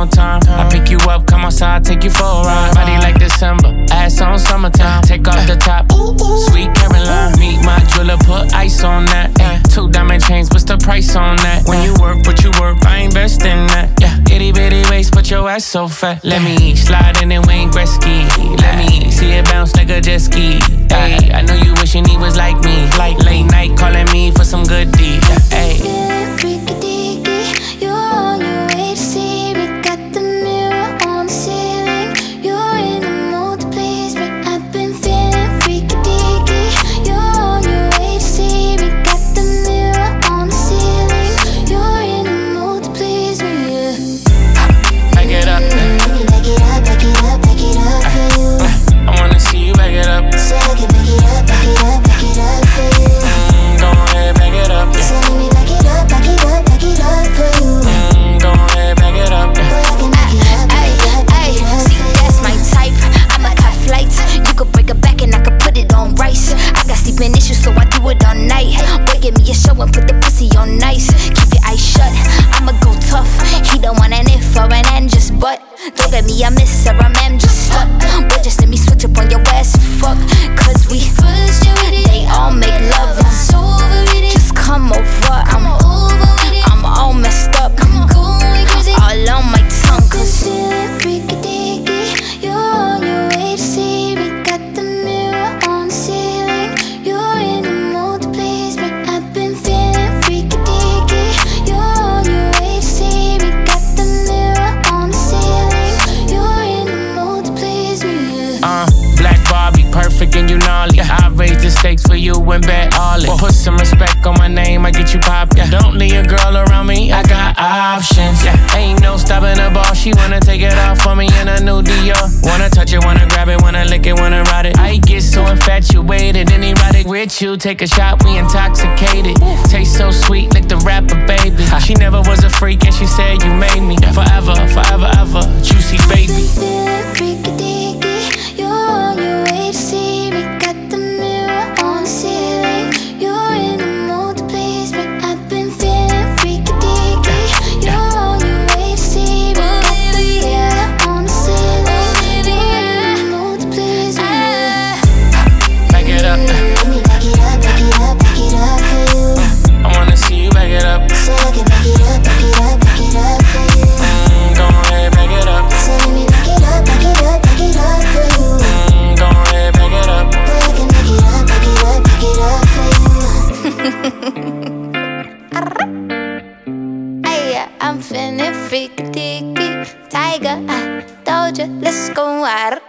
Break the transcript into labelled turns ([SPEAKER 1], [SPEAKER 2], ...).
[SPEAKER 1] summertime. I pick you up, come outside, take you for a ride. Body like December, ass on summertime. Take off the top, sweet Caroline. Meet my jeweler, put ice on that. 2 diamond chains, what's the price on that? When you work, what you work, I invest in that. Itty bitty waist, but your ass so fat. Let me slide in and Wayne Gretzky. Let me see it bounce like a jet ski. Ay, I know you wishing he was like me. Like late night calling me for some good deed.
[SPEAKER 2] Feeling freaky deaky, you're on your way to see me. Got the mirror on the ceiling, you're in the mood to please me. I've been feeling freaky deaky, you're on your way to see me. Got the mirror on the ceiling, you're in the mood to please me.
[SPEAKER 1] Back it up,
[SPEAKER 2] Let me back it up, back it up, back it up for you.
[SPEAKER 1] I wanna see you back it up.
[SPEAKER 2] So I can back it up, back it up, back it up for you.
[SPEAKER 1] Go ahead, back it up.
[SPEAKER 2] So let me back it up, back it up, back it up for you.
[SPEAKER 1] Go ahead, back it up.
[SPEAKER 2] Boy, I can back it up, back it up, back it up
[SPEAKER 3] See,
[SPEAKER 2] for you.
[SPEAKER 3] that's my type. I'ma cut flights. You could break it back and I could put it on rice. I got sleeping issues, so I do it all night. Boy, give me a show and put the pussy on nice. Keep your eyes shut, I'ma go tough. He don't want an if or an and just but. Don't get me a miss or a man just stuck. Boy, just let me switch up on your ass and fuck. Cause we
[SPEAKER 2] First you with it,
[SPEAKER 3] they all make love.
[SPEAKER 2] I'm so over with it.
[SPEAKER 3] Just come over.
[SPEAKER 2] I'm over with it.
[SPEAKER 3] I'm all messed up.
[SPEAKER 2] I'm going crazy.
[SPEAKER 3] All on my tongue.
[SPEAKER 2] Been
[SPEAKER 3] Cause
[SPEAKER 2] feeling freaky deaky, you're on your way to see me. Got the mirror on the ceiling, you're in the mood to please me. I've been feeling freaky deaky, you're on your way to see me. Got the mirror on the ceiling, you're in the mood to please me.
[SPEAKER 1] Black Barbie, perfect and you gnarly. I raise the stakes for you and bet all it. Put some respect on my name, I get you poppin'. Don't leave a girl around me, I got options. Ain't no stopping the ball, she wanna take it off for me in a new Dior. Wanna touch it, wanna grab it, wanna lick it, wanna ride it. I get so infatuated and erotic with you. Take a shot, we intoxicated. Taste so sweet, like the rapper, baby. She never was a freak and she said you made me. Forever, forever, ever, juicy baby.
[SPEAKER 2] Feeling freaky deaky, you're on your way to see me. Got the mirror on the ceiling, you're in the mood to please me. I've been feeling freaky deaky, you're on your way to see me. Got the mirror on the ceiling, you're in the mood to please me.
[SPEAKER 1] Back it up,
[SPEAKER 2] Let me back it up, back it up, back it up for you.
[SPEAKER 1] I wanna see you back it up.
[SPEAKER 2] So I can back it up, back it up, back it up for you.
[SPEAKER 1] Go ahead, back it up.
[SPEAKER 2] So let me back it up, back it up, back it up for you.
[SPEAKER 1] Go ahead, back it up.
[SPEAKER 2] Boy, I can back it up, back it up, back it up for you.
[SPEAKER 3] Ay, I'm feeling freaky deaky. Tiger, I told you, let's go out.